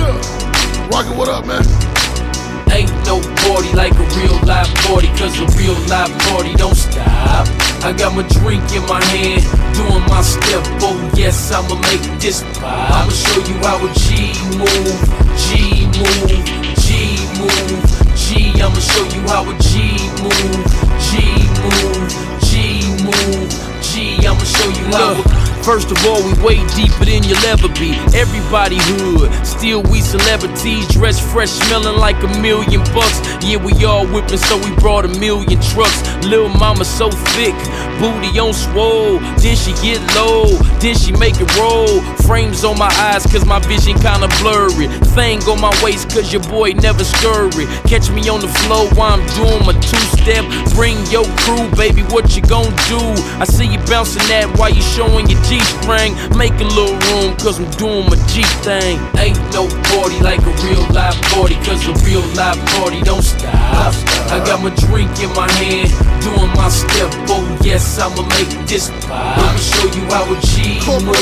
Yeah. Rocket, what up, man? Ain't no party like a real live party, cause a real live party don't stop. I got my drink in my hand, doing my step, oh yes, I'ma make this pop. I'ma show you how a G move, G move, G move, G. I'ma show you how a G move, G move, G move, G. I'ma show you how a... First of all, we way deeper than you'll ever be. Everybody hood, still we celebrities, dressed fresh, smelling like $1 million bucks. Yeah, we all whipping, so we brought 1 million trucks. Lil' mama so thick, booty on swole. Then she get low, then she make it roll. Frames on my eyes, cause my vision kinda blurry. Thing on my waist, cause your boy never scurry. Catch me on the floor while I'm doing my two-step. Bring your crew, baby, what you gon' do? I see you bouncing that while you showing your G-string. Make a little room, cause I'm doing my G thing. Ain't no party like a real live party, cause a real live party don't stop. I got my drink in my hand, doing my step, oh yes, I'ma make this pop. I'ma show you how a G move,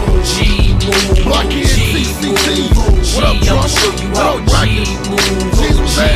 G move, G move, G. I'ma show you how a G move, G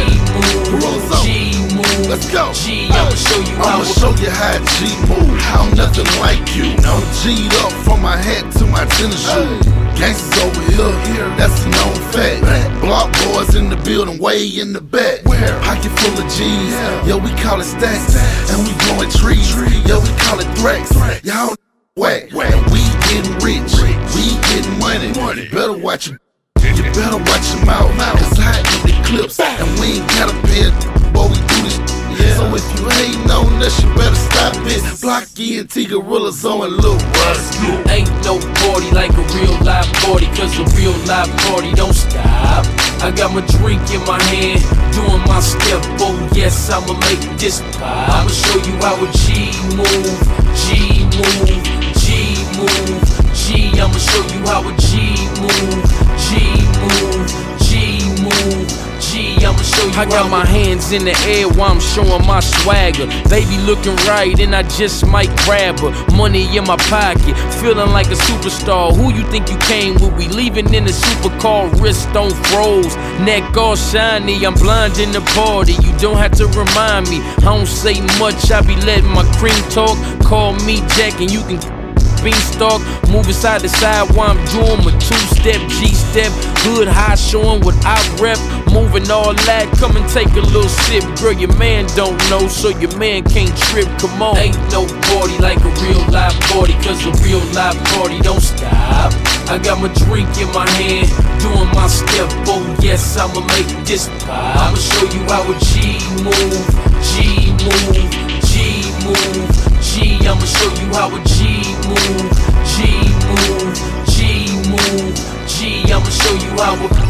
move, G move. Let's go. G, I'ma show you how I'ma show you how G move, how nothing like you. I'm G'd up from my hat to my tennis shoes. Gangsters over here, that's a known fact. Block boys in the building, way in the back. Pocket full of G's, yo, we call it stacks. And we blowing trees, yo, we call it threats. Y'all whack, and we getting rich, we getting money. You better watch your, you better watch your mouth, cause I hit the clips, and we ain't gotta pay it, boy, we do this. So if you hatin' on us, you better stop it. Blocky and T Gorillas on a little rush. Ain't no party like a real live party, cause a real live party don't stop. I got my drink in my hand, doing my step, oh yes, I'ma make this pop. I'ma show you how a G move, G move, G move, G. I'ma show you how a G move, G move, G move, G. I'ma show you. I got my hands in the air while I'm showing my swagger. Baby looking right and I just might grab her. Money in my pocket, feeling like a superstar. Who you think you came with? We leaving in a supercar, wrist on froze, neck all shiny. I'm blind in the party, you don't have to remind me. I don't say much, I be letting my cream talk. Call me Jack and you can beanstalk, moving side to side while I'm doing my two-step, G-step, hood high showing what I rep, moving all that, come and take a little sip, girl, your man don't know, so your man can't trip, come on. Ain't no party like a real live party, cause a real live party don't stop. I got my drink in my hand, doing my step, oh yes, I'ma make this pop. I'ma show you how a G move, G move, G move, G. I'ma show you how a G move, G move, G move, G. I'ma show you how a